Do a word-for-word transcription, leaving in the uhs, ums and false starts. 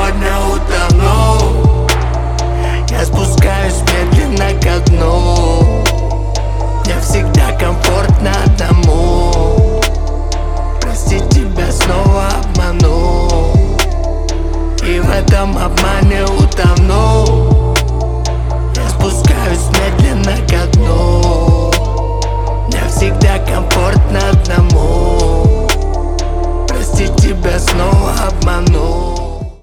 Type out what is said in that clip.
сегодня утону. Я спускаюсь медленно ко дну. Мне всегда комфортно одному. Прости, тебя снова обману, и в этом обмане